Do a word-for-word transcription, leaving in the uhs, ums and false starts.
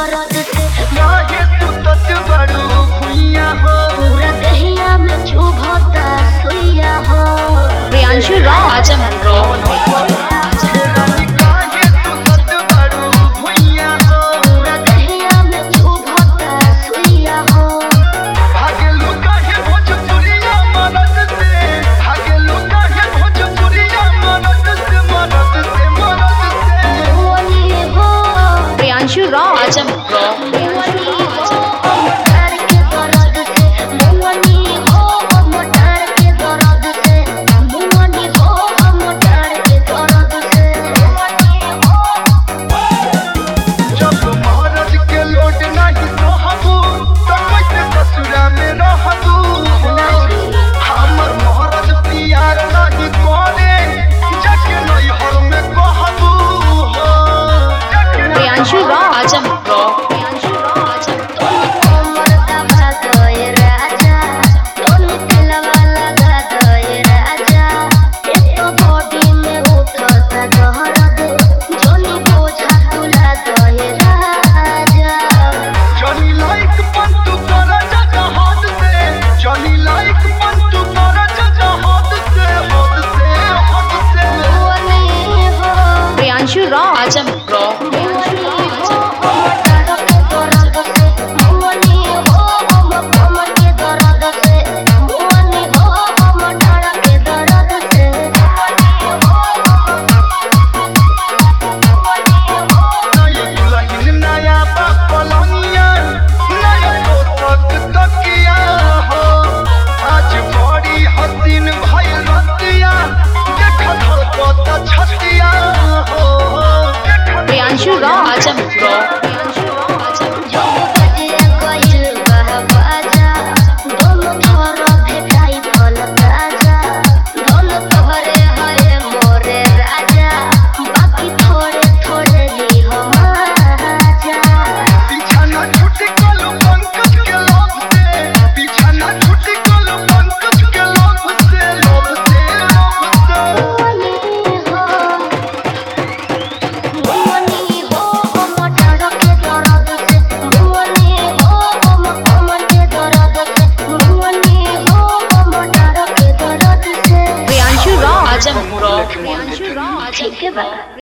दर्द से लागे तू तत बड़ू भुइया हो पूरा दहिया में चुभता सुइया हो। प्रियांशु राव आजम रो रानी काहे तू तत बड़ू भुइया हो पूरा दहिया में चुभता सुइया हो। भागेलू काहे भोजपुरिया मरद से भागेलू काहे भोजपुरिया मरद से मरद से मरद से मुअनी हो प्रियांशु राव आजम रो मुअनी हो मोटार के दर्द से मुअनी हो मोटार के दर्द से मुअनी हो मोटार के दर्द से मुअनी हो। जब महाराज के लोट नहीं सहबू तो कैसे ससुरा में रहबू हमर महाराज प्यार नहीं करे जाके नैहर में कहबू हो प्रियांशु राव आजम रो प्रियांशु राव आजम कमर दबा दे राजा तोनी दिलवा लगा दे राजा एक तो बॉडी में उठता दर्द जोनी बोझा तुला दे राजा। जॉनी लाइक पंतु करा जजा हाथ से जॉनी लाइक पंतु करा जजा हाथ से हाथ से हाथ से मुअनी हो प्रियांशु राव आजम रो मुअनी हो मोटार के दर्द से मुअनी हो कमर के दर्द से मुअनी हो मोटार के दर्द से मुअनी हो। नया दुल्हन नया पलंगिया नया तोतक तकिया हो आज बड़ी हसीन भइल रतिया देखा धड़कत छतिया हो प्रियांशु राव आजम रो प्रियांशु राव आजम जब बजे गइल बा बाजा दोनों थोर भेटाई फल ताजा दोनों तोहरे हरे मोरे राजा बाकी थोड़े थोड़े ली हम आजा। पीछा ना छूटी कलो पंकज के लोभ से पीछा ना छूटी कलो पंकज के लोभ से लोभ से लोभ से मुअनी हो मुअनी हो मोटार के दर्द से मुअनी हो कमर के दर्द से मुअनी हो मोटार के दर्द से। प्रियांशु राव आजम रो प्रियांशु राव आजम ठीक है बा।